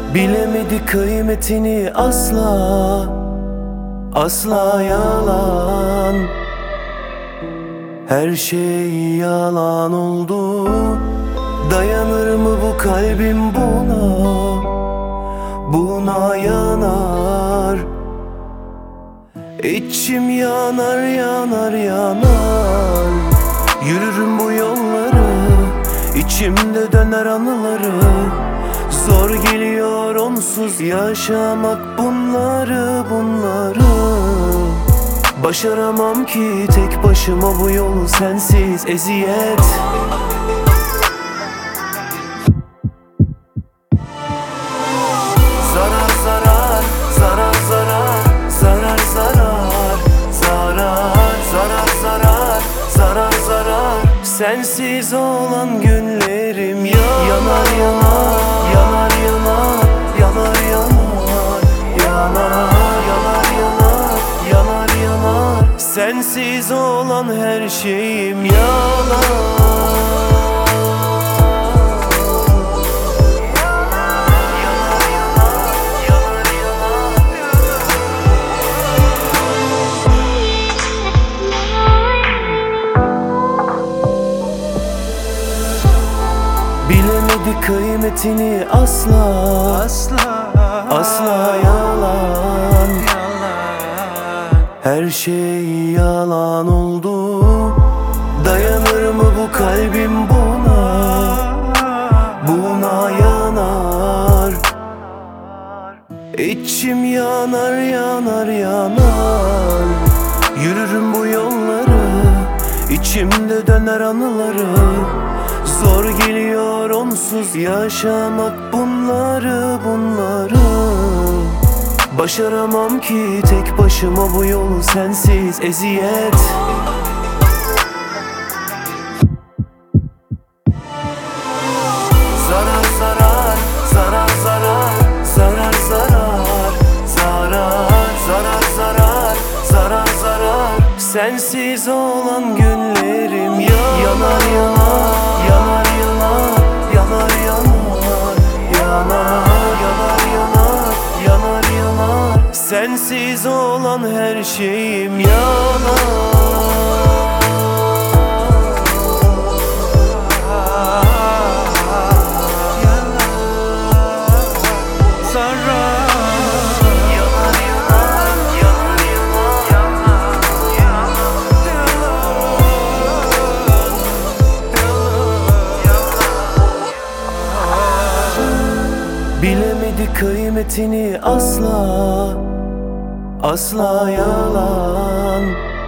Bilemedi kıymetini asla, asla yalan. Her şey yalan oldu. Dayanır mı bu kalbim buna? Buna yanar. İçim yanar, yanar, yanar. Yürürüm bu yolları, içimde döner anıları. Zor geliyor onsuz yaşamak bunları, bunları. Başaramam ki tek başıma bu yolu sensiz eziyet. Zarar, zarar, zarar, zarar, zarar, zarar, zarar, zarar, zarar, zarar, zarar. Sensiz olan günlerim yanar, yanar, yanar, yanar, yanar, yanar, yanar, yanar, yanar, yanar, yanar. Sensiz olan her şeyim yanar. Bilemedi kıymetini asla, asla, asla yalan. Her şey yalan oldu. Dayanır mı bu kalbim buna? Buna yanar. İçim yanar, yanar, yanar. Yürürüm bu yolları, içimde döner anıları. Zor geliyor onsuz yaşamak bunları, bunları. Başaramam ki tek başıma bu yolu sensiz eziyet. Zarar, zarar, zarar, zarar, zarar, zarar, zarar, zarar, zarar, zarar, zarar. Sensiz olan günlerim yanar, yanar, yanar, yanar, yanar, yanar, yanar, yanar, yanar, yanar, yanar. Sensiz olan her şeyim yanar. Bilemedi kıymetini asla, asla yalan.